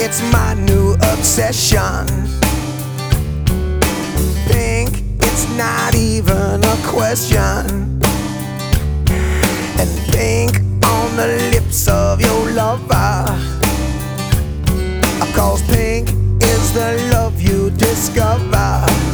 it's my new obsession. Pink, it's not even a question. And pink on the lips of your lover, 'cause pink is the